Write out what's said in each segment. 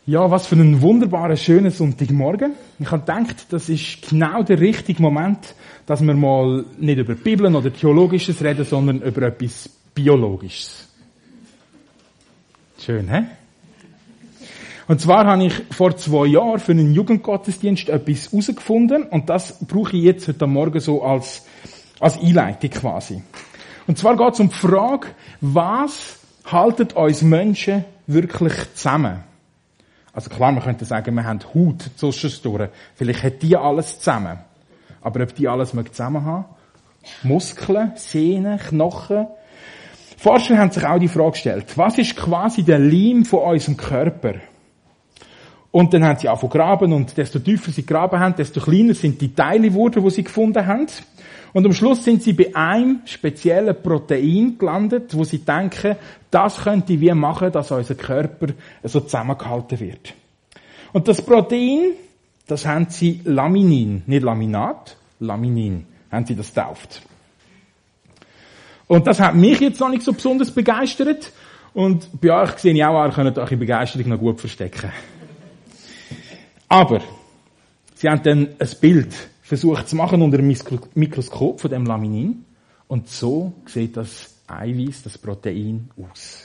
Ja, was für ein wunderbarer, schöner Sonntagmorgen. Ich habe gedacht, das ist genau der richtige Moment, dass wir mal nicht über die Bibel oder Theologisches reden, sondern über etwas Biologisches. Schön, hä? Und zwar habe ich vor 2 Jahren für einen Jugendgottesdienst etwas herausgefunden und das brauche ich jetzt heute Morgen so als Einleitung quasi. Und zwar geht es um die Frage, was haltet uns Menschen wirklich zusammen? Also klar, man könnte sagen, wir haben Haut zwischendurch. Vielleicht hat die alles zusammen. Aber ob die alles zusammen haben? Muskeln, Sehnen, Knochen? Forscher haben sich auch die Frage gestellt, was ist quasi der Leim von unserem Körper? Und dann haben sie angefangen zu graben und desto tiefer sie graben haben, desto kleiner sind die Teile geworden, die sie gefunden haben. Und am Schluss sind sie bei einem speziellen Protein gelandet, wo sie denken, das könnte wie machen, dass unser Körper so zusammengehalten wird. Und das Protein, das haben sie Laminin, nicht Laminat, Laminin, haben sie das getauft. Und das hat mich jetzt noch nicht so besonders begeistert. Und bei euch sehe ich auch, ihr könnt eure Begeisterung noch gut verstecken. Aber sie haben dann ein Bild versucht zu machen unter dem Mikroskop von dem Laminin. Und so sieht das Eiweiß, das Protein aus.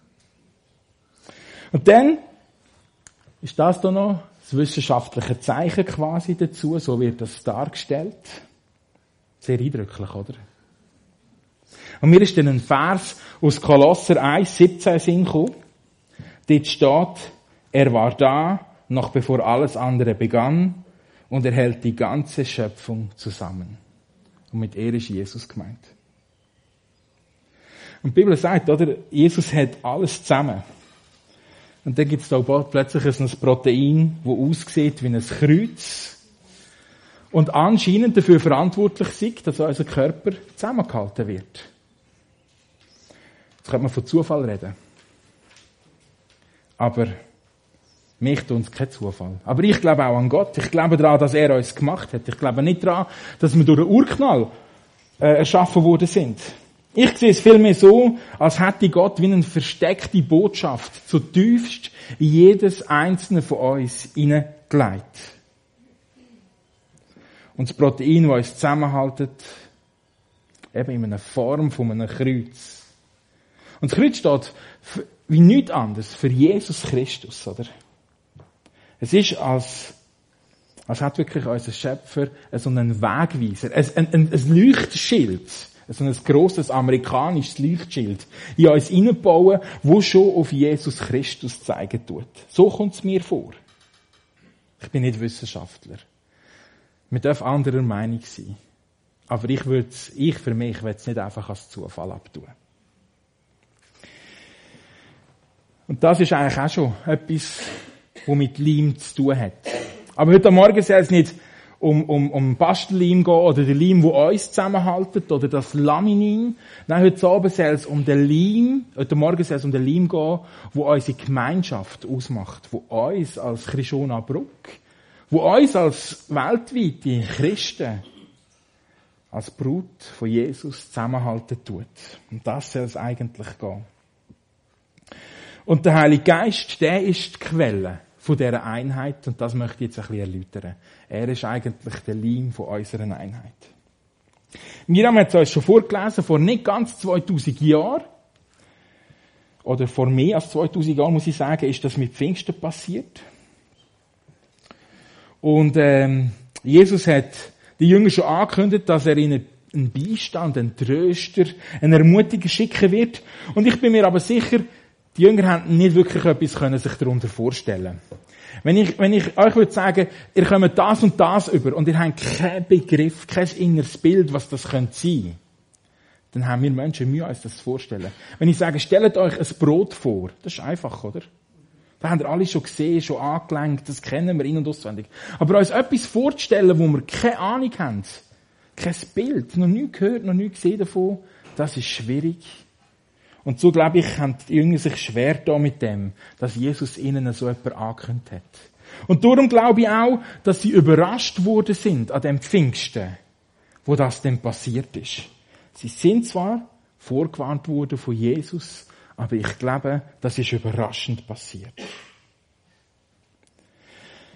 Und dann ist das da noch das wissenschaftliche Zeichen quasi dazu. So wird das dargestellt. Sehr eindrücklich, oder? Und mir ist dann ein Vers aus Kolosser 1,17 Sinn gekommen. Dort steht, er war da, noch bevor alles andere begann, und er hält die ganze Schöpfung zusammen. Und mit er ist Jesus gemeint. Und die Bibel sagt, oder, Jesus hat alles zusammen. Und dann gibt es da plötzlich ein Protein, das aussieht wie ein Kreuz und anscheinend dafür verantwortlich ist, dass unser Körper zusammengehalten wird. Jetzt könnte man von Zufall reden. Aber mich tut uns kein Zufall. Aber ich glaube auch an Gott. Ich glaube daran, dass er uns gemacht hat. Ich glaube nicht daran, dass wir durch einen Urknall erschaffen worden sind. Ich sehe es vielmehr so, als hätte Gott wie eine versteckte Botschaft zutiefst in jedes einzelne von uns hineingelegt. Und das Protein, das uns zusammenhält, eben in einer Form von einem Kreuz. Und das Kreuz steht wie nichts anderes für Jesus Christus, oder? Es ist, als hat wirklich unser Schöpfer so einen Wegweiser, ein Leuchtschild, so ein grosses amerikanisches Leuchtschild in uns hineinbauen, wo schon auf Jesus Christus zeigen tut. So kommt es mir vor. Ich bin nicht Wissenschaftler. Wir dürfen anderer Meinung sein. Aber ich für mich will es nicht einfach als Zufall abtun. Und das ist eigentlich auch schon etwas, was mit Leim zu tun hat. Aber heute Morgen soll es nicht um Bastelleim gehen oder den Leim, der uns zusammenhält, oder das Laminin. Nein, heute Abend soll es um den Leim, heute Morgen soll es um den Leim gehen, der unsere Gemeinschaft ausmacht, der uns als Chrisona Bruck, der uns als weltweite Christen, als Brut von Jesus zusammenhalten tut. Und das soll es eigentlich gehen. Und der Heilige Geist, der ist die Quelle von dieser Einheit. Und das möchte ich jetzt ein bisschen erläutern. Er ist eigentlich der Leim von unserer Einheit. Miriam hat es uns schon vorgelesen, vor nicht ganz 2000 Jahren, oder vor mehr als 2000 Jahren, muss ich sagen, ist das mit Pfingsten passiert. Und Jesus hat die Jünger schon angekündigt, dass er ihnen einen Beistand, einen Tröster, einen Ermutiger schicken wird. Und ich bin mir aber sicher, die Jünger haben nicht wirklich etwas können sich darunter vorstellen. Wenn ich euch würde sagen, ihr kommt das und das über und ihr habt keinen Begriff, kein inneres Bild, was das könnte sein, dann haben wir Menschen Mühe, uns das zu vorstellen. Wenn ich sage, stellt euch ein Brot vor, das ist einfach, oder? Das haben wir alle schon gesehen, schon angelenkt, das kennen wir in- und auswendig. Aber uns etwas vorzustellen, wo wir keine Ahnung haben, kein Bild, noch nie gehört, noch nie gesehen davon, das ist schwierig. Und so, glaube ich, haben die Jünger sich schwer da mit dem, dass Jesus ihnen so etwas angekündigt hat. Und darum glaube ich auch, dass sie überrascht worden sind an dem Pfingsten, wo das denn passiert ist. Sie sind zwar vorgewarnt worden von Jesus, aber ich glaube, das ist überraschend passiert.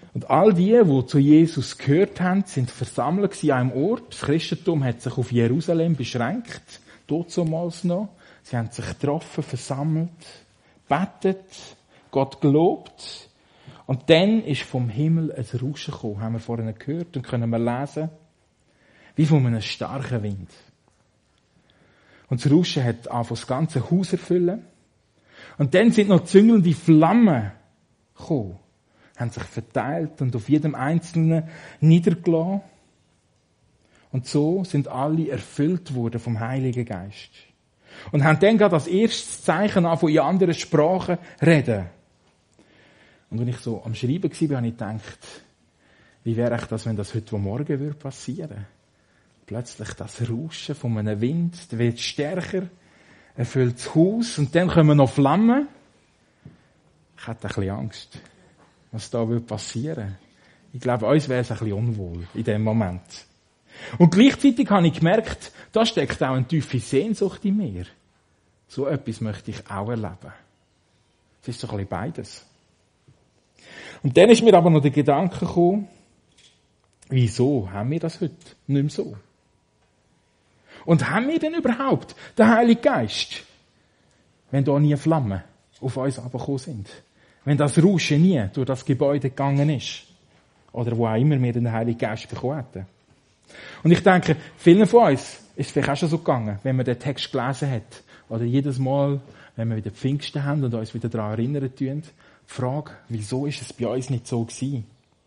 Und all die zu Jesus gehört haben, sind versammelt an einem Ort. Das Christentum hat sich auf Jerusalem beschränkt, damals noch. Sie haben sich getroffen, versammelt, betet, Gott gelobt. Und dann ist vom Himmel ein Rauschen gekommen, haben wir vorhin gehört und können wir lesen, wie von einem starken Wind. Und das Rauschen hat angefangen, das ganze Haus erfüllen. Und dann sind noch züngelnde Flammen gekommen, haben sich verteilt und auf jedem Einzelnen niedergelassen. Und so sind alle erfüllt worden vom Heiligen Geist. Und haben dann gerade als erstes Zeichen an, von in anderen Sprachen reden. Und wenn ich so am Schreiben war, habe ich gedacht, wie wäre das, wenn das heute Morgen passieren würde? Plötzlich das Rauschen von einem Wind, der wird stärker, erfüllt das Haus und dann kommen noch Flammen. Ich hatte ein bisschen Angst, was da passieren würde. Ich glaube, uns wäre es ein bisschen unwohl in dem Moment. Und gleichzeitig habe ich gemerkt, da steckt auch eine tiefe Sehnsucht in mir. So etwas möchte ich auch erleben. Es ist so ein bisschen beides. Und dann ist mir aber noch der Gedanke gekommen, wieso haben wir das heute nicht mehr so? Und haben wir denn überhaupt den Heiligen Geist, wenn da nie Flammen auf uns herabgekommen sind? Wenn das Rauschen nie durch das Gebäude gegangen ist? Oder wo auch immer wir den Heiligen Geist bekommen hätten? Und ich denke, vielen von uns ist es vielleicht auch schon so gegangen, wenn man den Text gelesen hat. Oder jedes Mal, wenn wir wieder Pfingsten haben und uns wieder daran erinnern tun, die Frage, wieso ist es bei uns nicht so gewesen?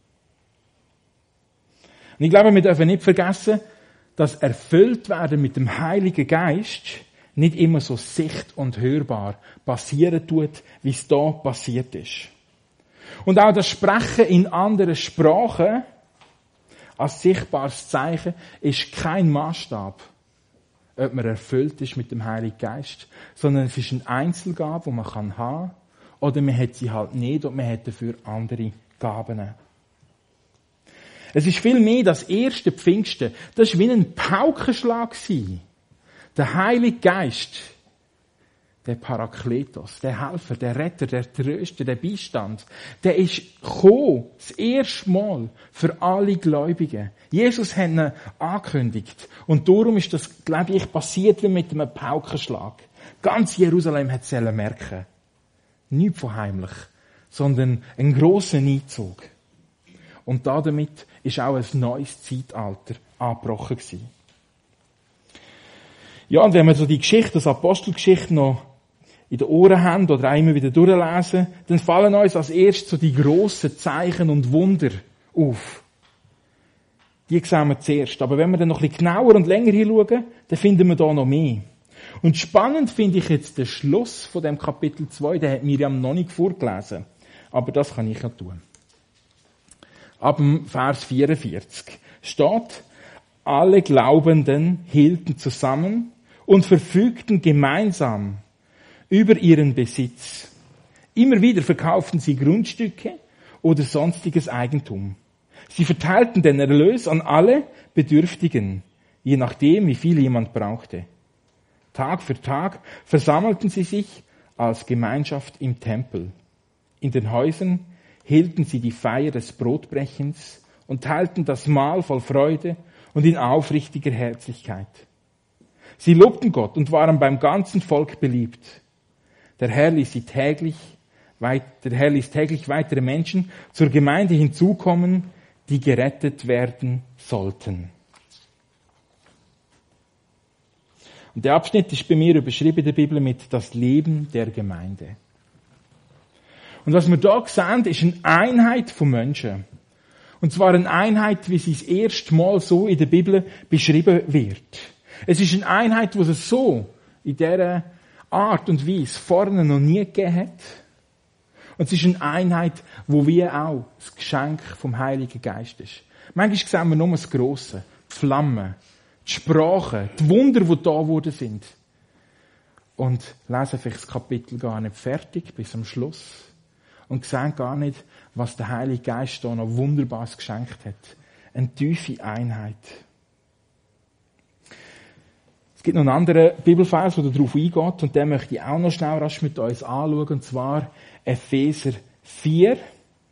Und ich glaube, wir dürfen nicht vergessen, dass erfüllt werden mit dem Heiligen Geist nicht immer so sicht- und hörbar passieren tut, wie es da passiert ist. Und auch das Sprechen in anderen Sprachen als sichtbares Zeichen ist kein Maßstab, ob man erfüllt ist mit dem Heiligen Geist, sondern es ist eine Einzelgabe, die man haben kann, oder man hat sie halt nicht und man hat dafür andere Gaben. Es ist viel mehr das erste Pfingsten. Das war wie ein Paukenschlag. Der Heilige Geist, der Parakletos, der Helfer, der Retter, der Tröster, der Beistand, der ist gekommen, das erste Mal für alle Gläubigen. Jesus hat ihn angekündigt. Und darum ist das, glaube ich, passiert wie mit einem Paukenschlag. Ganz Jerusalem hat es merken. Nicht von heimlich, sondern einen grossen Einzug. Und damit ist auch ein neues Zeitalter angebrochen gewesen. Ja, und wenn wir so die Geschichte, das Apostelgeschichte noch in den Ohren haben oder auch immer wieder durchlesen, dann fallen uns als erstes so die grossen Zeichen und Wunder auf. Die sehen wir zuerst. Aber wenn wir dann noch ein bisschen genauer und länger hinschauen, dann finden wir da noch mehr. Und spannend finde ich jetzt den Schluss von dem Kapitel 2, den hat Miriam noch nicht vorgelesen. Aber das kann ich ja tun. Ab dem Vers 44 steht, alle Glaubenden hielten zusammen und verfügten gemeinsam über ihren Besitz. Immer wieder verkauften sie Grundstücke oder sonstiges Eigentum. Sie verteilten den Erlös an alle Bedürftigen, je nachdem, wie viel jemand brauchte. Tag für Tag versammelten sie sich als Gemeinschaft im Tempel. In den Häusern hielten sie die Feier des Brotbrechens und teilten das Mahl voll Freude und in aufrichtiger Herzlichkeit. Sie lobten Gott und waren beim ganzen Volk beliebt. Der Herr ließ täglich weitere Menschen zur Gemeinde hinzukommen, die gerettet werden sollten. Und der Abschnitt ist bei mir überschrieben in der Bibel mit das Leben der Gemeinde. Und was wir da sehen, ist eine Einheit von Menschen. Und zwar eine Einheit, wie sie das erste Mal so in der Bibel beschrieben wird. Es ist eine Einheit, die es so in dieser Art und Weise vorne noch nie gegeben hat. Und es ist eine Einheit, wo wir auch das Geschenk vom Heiligen Geist ist. Manchmal sehen wir nur das Grosse, die Flammen, die Sprachen, die Wunder, die da geworden sind. Und lesen vielleicht das Kapitel gar nicht fertig bis zum Schluss. Und sehen gar nicht, was der Heilige Geist da noch Wunderbares geschenkt hat. Eine tiefe Einheit. Es gibt noch einen anderen Bibelvers, der darauf eingeht, und den möchte ich auch noch schnell rasch mit uns anschauen, und zwar Epheser 4,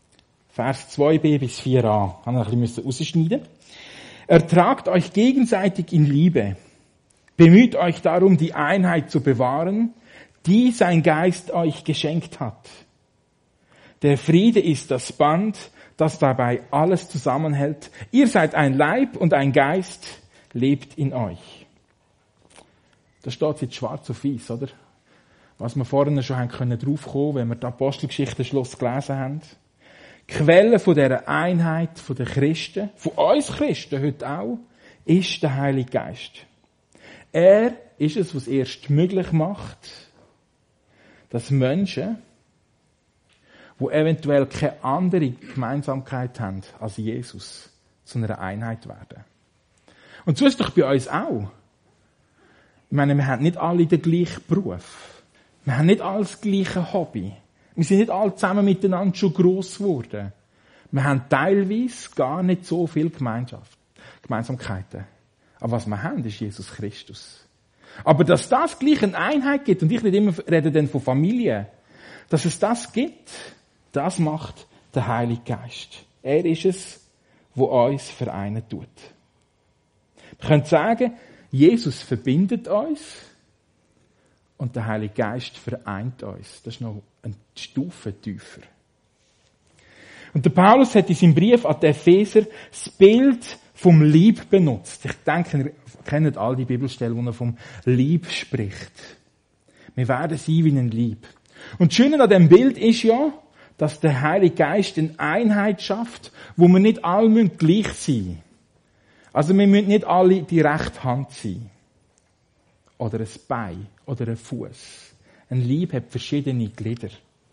Vers 2b bis 4a. Haben wir ein bisschen rausschneiden. Ertragt euch gegenseitig in Liebe. Bemüht euch darum, die Einheit zu bewahren, die sein Geist euch geschenkt hat. Der Friede ist das Band, das dabei alles zusammenhält. Ihr seid ein Leib und ein Geist lebt in euch. Da steht jetzt schwarz auf weiß, oder? Was wir vorhin schon haben draufkommen, wenn wir die Apostelgeschichte Schluss gelesen haben. Die Quelle von dieser Einheit, von den Christen, von uns Christen heute auch, ist der Heilige Geist. Er ist es, was erst möglich macht, dass Menschen, die eventuell keine andere Gemeinsamkeit haben als Jesus, zu einer Einheit werden. Und so ist es doch bei uns auch. Ich meine, wir haben nicht alle den gleichen Beruf. Wir haben nicht alle das gleiche Hobby. Wir sind nicht alle zusammen miteinander schon gross geworden. Wir haben teilweise gar nicht so viele Gemeinsamkeiten. Aber was wir haben, ist Jesus Christus. Aber dass das gleich eine Einheit gibt, und ich nicht immer rede dann von Familie, dass es das gibt, das macht der Heilige Geist. Er ist es, der uns vereinen tut. Wir können sagen, Jesus verbindet uns und der Heilige Geist vereint uns. Das ist noch eine Stufe tiefer. Und der Paulus hat in seinem Brief an die Epheser das Bild vom Lieb benutzt. Ich denke, ihr kennt all die Bibelstellen, wo er vom Lieb spricht. Wir werden sein wie ein Lieb. Und das Schöne an diesem Bild ist ja, dass der Heilige Geist eine Einheit schafft, wo wir nicht alle gleich sein müssen. Also wir müssen nicht alle die rechte Hand sein. Oder ein Bein. Oder ein Fuß. Ein Leib hat verschiedene Glieder.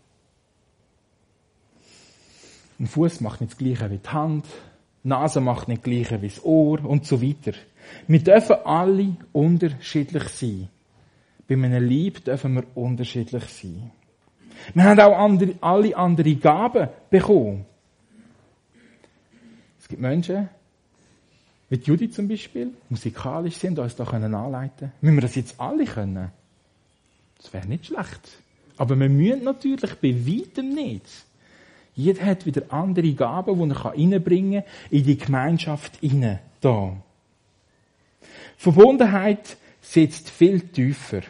Ein Fuß macht nicht das Gleiche wie die Hand. Die Nase macht nicht das Gleiche wie das Ohr und so weiter. Wir dürfen alle unterschiedlich sein. Bei einem Leib dürfen wir unterschiedlich sein. Wir haben auch alle andere Gaben bekommen. Es gibt Menschen, wie Judith zum Beispiel, musikalisch sind, uns da anleiten können. Müssen wir das jetzt alle können? Das wäre nicht schlecht. Aber wir müssen natürlich bei weitem nicht. Jeder hat wieder andere Gaben, die er reinbringen kann in die Gemeinschaft hinein. Da. Verbundenheit sitzt viel tiefer.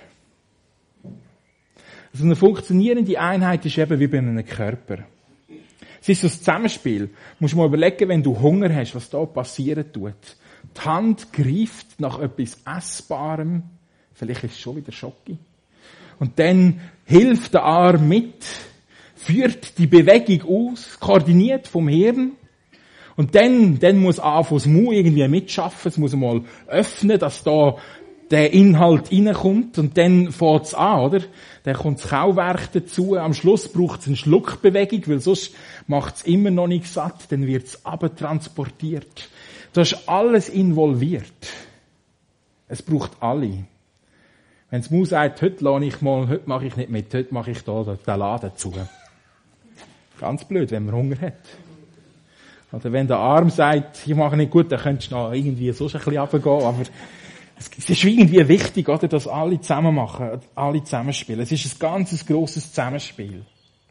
Also eine funktionierende Einheit ist eben wie bei einem Körper. Es ist so ein Zusammenspiel. Du musst mal überlegen, wenn du Hunger hast, was da passieren tut. Die Hand greift nach etwas Essbarem. Vielleicht ist es schon wieder Schoki. Und dann hilft der Arm mit, führt die Bewegung aus, koordiniert vom Hirn. Und dann muss das Mund irgendwie mitschaffen. Es muss mal öffnen, dass da der Inhalt reinkommt. Und dann fängt es an, oder? Dann kommt das Kauwerk dazu. Am Schluss braucht es eine Schluckbewegung, weil sonst macht es immer noch nicht satt. Dann wird es abtransportiert. Da ist alles involviert. Es braucht alle. Wenn das Maus sagt, heute mache ich nicht mit, heute mache ich da den Laden zu. Ganz blöd, wenn man Hunger hat. Oder wenn der Arm sagt, ich mache nicht gut, dann könntest du noch irgendwie so ein bisschen runtergehen, aber es ist irgendwie wichtig, oder, dass alle zusammen machen, alle zusammenspielen. Es ist ein ganz grosses Zusammenspiel.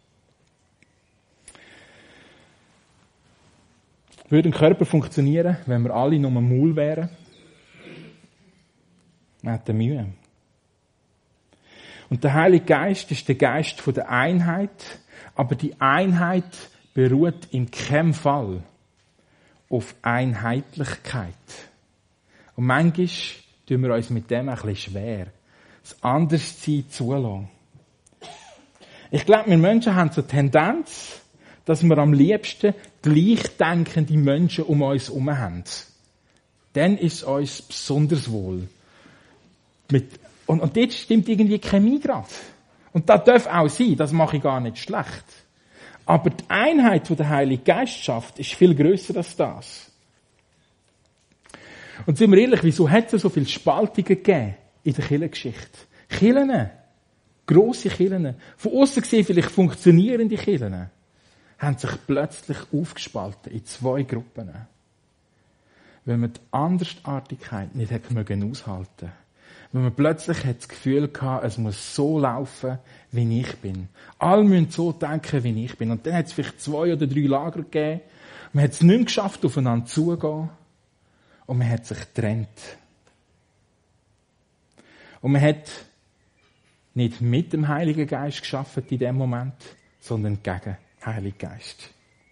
Würde ein Körper funktionieren, wenn wir alle nur ein Maul wären? Wir hätten Mühe. Und der Heilige Geist ist der Geist der Einheit, aber die Einheit beruht in keinem Fall auf Einheitlichkeit. Und manchmal tun wir uns mit dem ein bisschen schwer, das Anderssein zulassen. Ich glaube, wir Menschen haben so eine Tendenz, dass wir am liebsten gleichdenkende Menschen um uns herum haben. Dann ist es uns besonders wohl. Und dort stimmt irgendwie die Chemie gerade. Und das darf auch sein, das mache ich gar nicht schlecht. Aber die Einheit, die der Heilige Geist schafft, ist viel grösser als das. Und sind wir ehrlich, wieso hat es so viele Spaltungen gegeben in der Kirchengeschichte? Kirchen, grosse Kirchen, von aussen gesehen vielleicht funktionierende Kirchen, haben sich plötzlich aufgespalten in 2 Gruppen. Weil man die Andersartigkeit nicht aushalten konnte. Wenn man plötzlich hat das Gefühl hatte, es muss so laufen, wie ich bin. Alle müssen so denken, wie ich bin. Und dann hat es vielleicht 2 oder 3 Lager gegeben. Man hat es nicht mehr geschafft, aufeinander zuzugehen. Und man hat sich getrennt. Und man hat nicht mit dem Heiligen Geist geschaffen in dem Moment, sondern gegen den Heiligen Geist.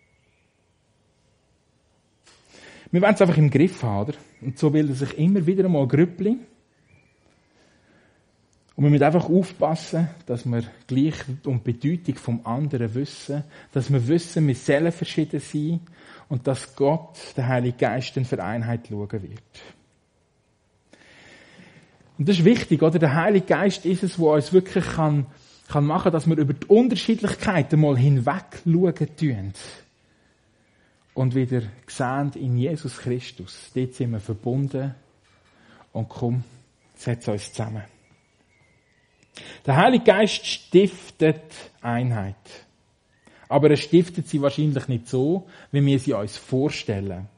Wir wollen es einfach im Griff haben, oder? Und so bilden sich immer wieder einmal Grüppli. Und wir müssen einfach aufpassen, dass wir gleich um die Bedeutung vom anderen wissen, dass wir wissen, wir sollen verschieden sein und dass Gott, der Heilige Geist, für Einheit schauen wird. Und das ist wichtig, oder? Der Heilige Geist ist es, der uns wirklich kann machen, dass wir über die Unterschiedlichkeiten mal hinweg schauen tun. Und wieder sehen in Jesus Christus. Dort sind wir verbunden. Und komm, setz uns zusammen. Der Heilige Geist stiftet Einheit. Aber er stiftet sie wahrscheinlich nicht so, wie wir sie uns vorstellen.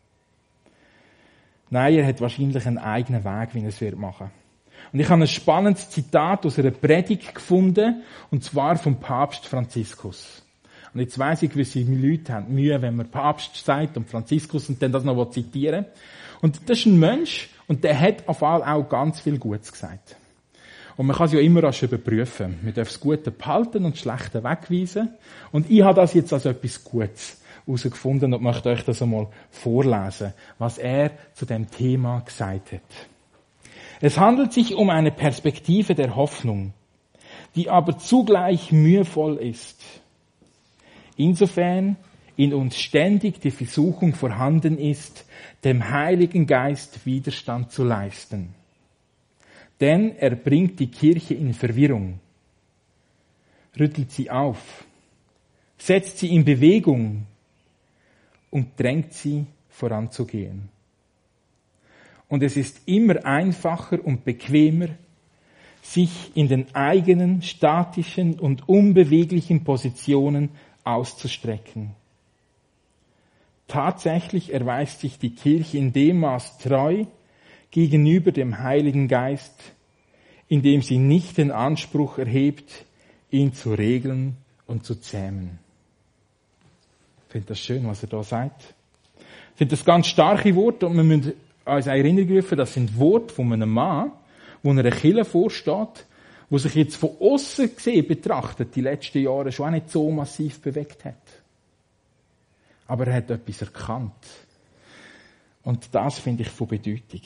Nein, er hat wahrscheinlich einen eigenen Weg, wie er es machen wird. Und ich habe ein spannendes Zitat aus einer Predigt gefunden, und zwar vom Papst Franziskus. Und jetzt weiss ich, gewisse Leute haben Mühe, wenn man Papst sagt und Franziskus und dann das noch zitieren. Und das ist ein Mensch, und der hat auf jeden Fall auch ganz viel Gutes gesagt. Und man kann es ja immer rasch überprüfen. Man darf das Gute behalten und das Schlechte wegweisen. Und ich habe das jetzt als etwas Gutes herausgefunden und möchte euch das einmal vorlesen, was er zu dem Thema gesagt hat. Es handelt sich um eine Perspektive der Hoffnung, die aber zugleich mühevoll ist. Insofern in uns ständig die Versuchung vorhanden ist, dem Heiligen Geist Widerstand zu leisten. Denn er bringt die Kirche in Verwirrung, rüttelt sie auf, setzt sie in Bewegung und drängt sie voranzugehen. Und es ist immer einfacher und bequemer, sich in den eigenen statischen und unbeweglichen Positionen auszustrecken. Tatsächlich erweist sich die Kirche in dem Maß treu gegenüber dem Heiligen Geist, indem sie nicht den Anspruch erhebt, ihn zu regeln und zu zähmen. Ich finde das schön, was er da sagt. Ich finde das ganz starke Worte, und wir müssen uns erinnern rufen, das sind Worte von einem Mann, wo einer Kirche vorsteht, wo sich jetzt von außen gesehen betrachtet, die letzten Jahre schon auch nicht so massiv bewegt hat. Aber er hat etwas erkannt. Und das finde ich von Bedeutung.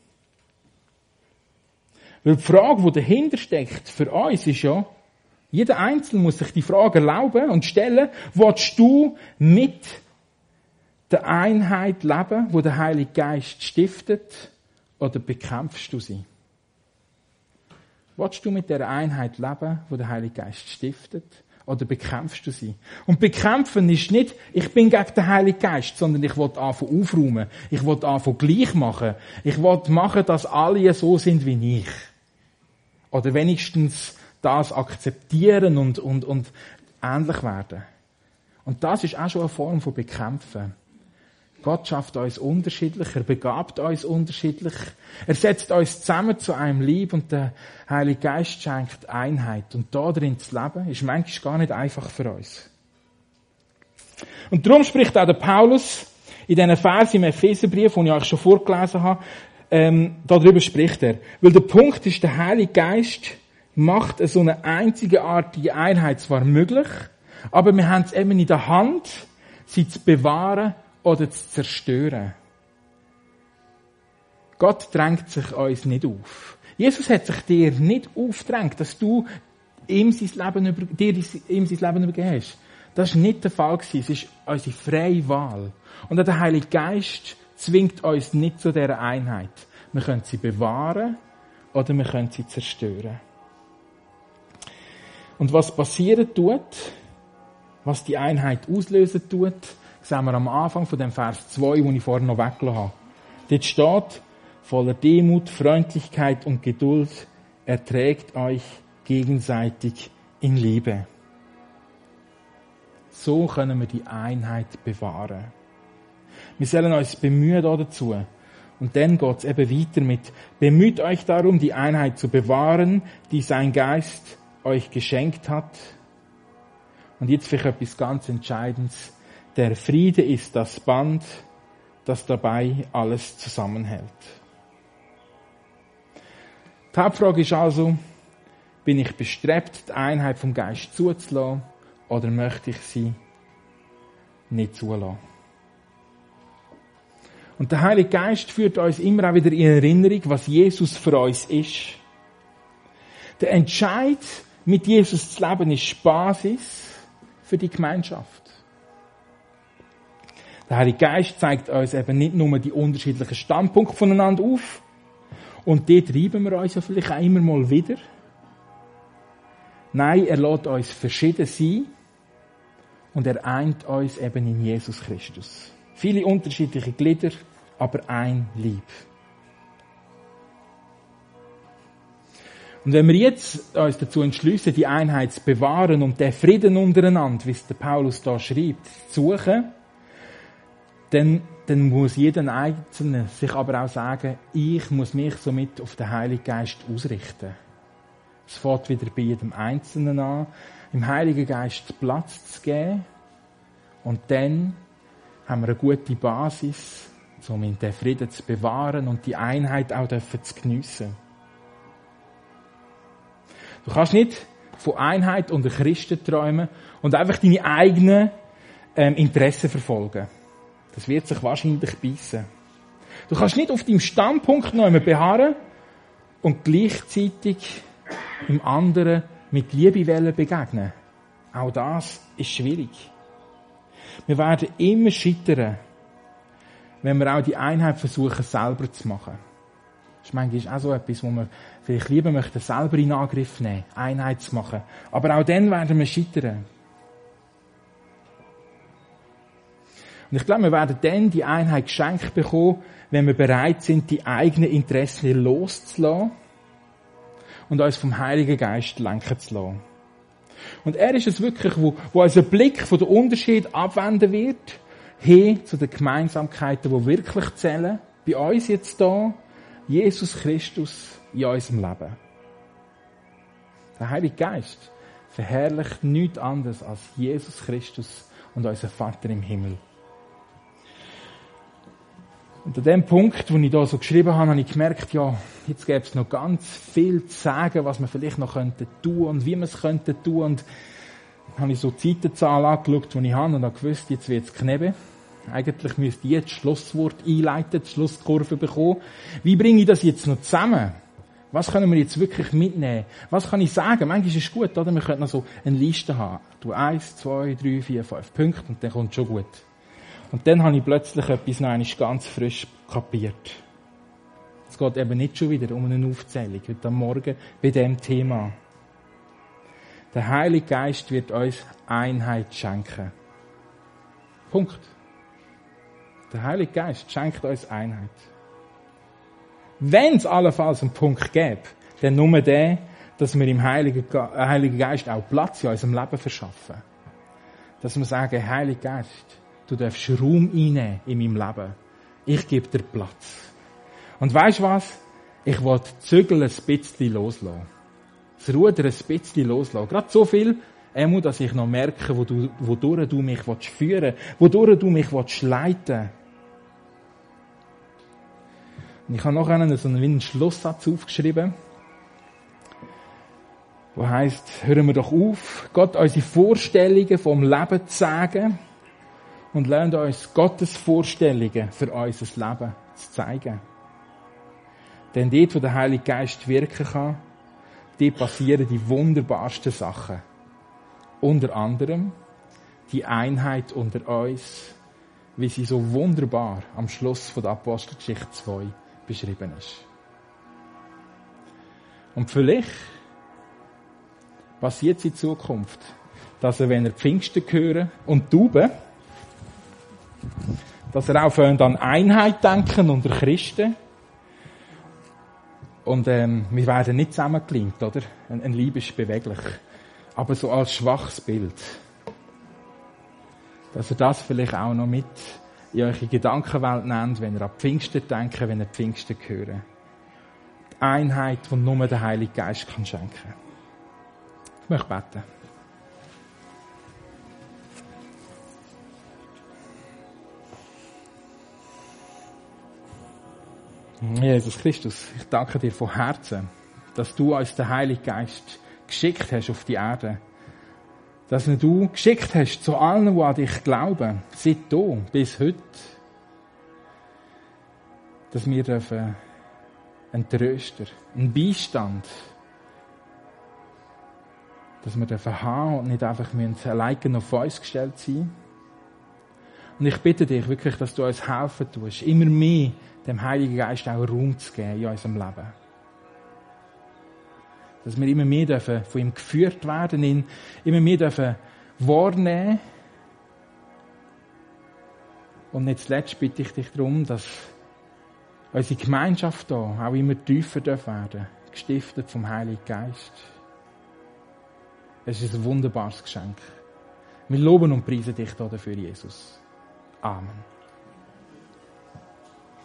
Weil die Frage, die dahinter steckt, für uns ist ja, jeder Einzelne muss sich die Frage erlauben und stellen, willst du mit der Einheit leben, wo der Heilige Geist stiftet, oder bekämpfst du sie? Willst du mit der Einheit leben, wo der Heilige Geist stiftet, oder bekämpfst du sie? Und bekämpfen ist nicht, ich bin gegen den Heiligen Geist, sondern ich will anfangen aufräumen. Ich will anfangen gleich machen. Ich will machen, dass alle so sind wie ich. Oder wenigstens das akzeptieren und ähnlich werden. Und das ist auch schon eine Form von Bekämpfen. Gott schafft uns unterschiedlich, er begabt uns unterschiedlich, er setzt uns zusammen zu einem Lieb, und der Heilige Geist schenkt Einheit. Und da drin zu leben, ist manchmal gar nicht einfach für uns. Und darum spricht auch der Paulus in diesen Versen im Epheserbrief, den ich euch schon vorgelesen habe, darüber spricht er. Weil der Punkt ist, der Heilige Geist macht so eine einzigartige Einheit zwar möglich, aber wir haben es eben in der Hand, sie zu bewahren oder zu zerstören. Gott drängt sich uns nicht auf. Jesus hat sich dir nicht aufgedrängt, dass du ihm sein Leben übergeben hast. Das war nicht der Fall gewesen. Es ist unsere freie Wahl. Und der Heilige Geist zwingt uns nicht zu dieser Einheit. Wir können sie bewahren oder wir können sie zerstören. Und was passieren tut, was die Einheit auslösen tut, sehen wir am Anfang von dem Vers 2, den ich vorhin noch weggelassen habe. Dort steht, voller Demut, Freundlichkeit und Geduld erträgt euch gegenseitig in Liebe. So können wir die Einheit bewahren. Wir sollen uns bemühen dazu. Und dann geht's eben weiter mit, bemüht euch darum, die Einheit zu bewahren, die sein Geist euch geschenkt hat. Und jetzt vielleicht etwas ganz Entscheidendes. Der Friede ist das Band, das dabei alles zusammenhält. Die Hauptfrage ist also, bin ich bestrebt, die Einheit vom Geist zuzulassen, oder möchte ich sie nicht zulassen? Und der Heilige Geist führt uns immer auch wieder in Erinnerung, was Jesus für uns ist. Der Entscheid, mit Jesus zu leben, ist Basis für die Gemeinschaft. Der Heilige Geist zeigt uns eben nicht nur die unterschiedlichen Standpunkte voneinander auf, und dort treiben wir uns ja vielleicht auch immer mal wieder. Nein, er lässt uns verschieden sein und er eint uns eben in Jesus Christus. Viele unterschiedliche Glieder, aber ein Leib. Und wenn wir jetzt uns dazu entschliessen, die Einheit zu bewahren und den Frieden untereinander, wie es der Paulus da schreibt, zu suchen, dann muss jeder Einzelne sich aber auch sagen, ich muss mich somit auf den Heiligen Geist ausrichten. Es fängt wieder bei jedem Einzelnen an, im Heiligen Geist Platz zu geben. Und dann haben wir eine gute Basis, um den Frieden zu bewahren und die Einheit auch zu geniessen. Du kannst nicht von Einheit unter Christen träumen und einfach deine eigenen Interessen verfolgen. Das wird sich wahrscheinlich beißen. Du kannst nicht auf deinem Standpunkt noch einmal beharren und gleichzeitig im anderen mit Liebe begegnen. Auch das ist schwierig. Wir werden immer scheitern, wenn wir auch die Einheit versuchen, selber zu machen. Das ist manchmal auch so etwas, wo wir vielleicht lieber möchten, selber in Angriff nehmen, Einheit zu machen. Aber auch dann werden wir scheitern. Und ich glaube, wir werden dann die Einheit geschenkt bekommen, wenn wir bereit sind, die eigenen Interessen loszulassen und uns vom Heiligen Geist lenken zu lassen. Und er ist es wirklich, wo unser Blick von der Unterschied abwenden wird, hin zu den Gemeinsamkeiten, die wirklich zählen. Bei uns jetzt da, Jesus Christus in unserem Leben. Der Heilige Geist verherrlicht nichts anderes als Jesus Christus und unser Vater im Himmel. Und an dem Punkt, wo ich da so geschrieben habe, habe ich gemerkt, ja, jetzt gäbe es noch ganz viel zu sagen, was wir vielleicht noch könnten tun und wie wir es könnten tun. Und dann habe ich so die Seitenzahl angeschaut, die ich habe, und habe gewusst, jetzt wird es kneben. Eigentlich müsste ich jetzt das Schlusswort einleiten, die Schlusskurve bekommen. Wie bringe ich das jetzt noch zusammen? Was können wir jetzt wirklich mitnehmen? Was kann ich sagen? Manchmal ist es gut, oder? Wir könnten noch so eine Liste haben. Du 1, 2, 3, 4, 5 Punkte und dann kommt es schon gut. Und dann habe ich plötzlich etwas noch einmal ganz frisch kapiert. Es geht eben nicht schon wieder um eine Aufzählung, heute am Morgen bei diesem Thema. Der Heilige Geist wird uns Einheit schenken. Punkt. Der Heilige Geist schenkt uns Einheit. Wenn es allenfalls einen Punkt gäbe, dann nur der, dass wir im Heiligen Geist auch Platz in unserem Leben verschaffen. Dass wir sagen, Heiliger Geist, du darfst Raum einnehmen in meinem Leben. Ich gebe dir Platz. Und weisst du was? Ich will die Zügel ein bisschen loslassen. Das Ruder ein bisschen loslassen. Gerade so viel, dass ich noch merke, wodurch du mich führen willst, wodurch du mich leiten willst. Und ich habe noch einen Schlusssatz aufgeschrieben, wo heisst, hören wir doch auf, Gott unsere Vorstellungen vom Leben zu sagen und lernen uns Gottes Vorstellungen für unser Leben zu zeigen. Denn dort, wo der Heilige Geist wirken kann, dort passieren die wunderbarsten Sachen. Unter anderem die Einheit unter uns, wie sie so wunderbar am Schluss von der Apostelgeschichte 2 beschrieben ist. Und vielleicht passiert es in Zukunft, dass wenn ihr Pfingsten hören und Tauben, dass ihr auch an Einheit denken unter Christen. Und wir werden nicht zusammengelingt, oder? Ein Leib ist beweglich. Aber so als schwaches Bild. Dass ihr das vielleicht auch noch mit in eure Gedankenwelt nehmt, wenn ihr an Pfingsten denkt, wenn ihr Pfingsten hören. Die Einheit, die nur der Heilige Geist kann schenken. Ich möchte beten. Jesus Christus, ich danke dir von Herzen, dass du uns den Heiligen Geist geschickt hast auf die Erde. Dass du geschickt hast zu allen, die an dich glauben, seit da bis heute. Dass wir dürfen einen Tröster, einen Beistand, dass wir dürfen haben und nicht einfach alleine auf uns gestellt sein. Und ich bitte dich wirklich, dass du uns helfen tust, immer mehr dem Heiligen Geist auch Raum zu geben in unserem Leben. Dass wir immer mehr dürfen von ihm geführt werden, ihn immer mehr dürfen wahrnehmen. Und nicht zuletzt bitte ich dich darum, dass unsere Gemeinschaft hier auch immer tiefer werden, gestiftet vom Heiligen Geist. Es ist ein wunderbares Geschenk. Wir loben und preisen dich dafür, Jesus. Amen.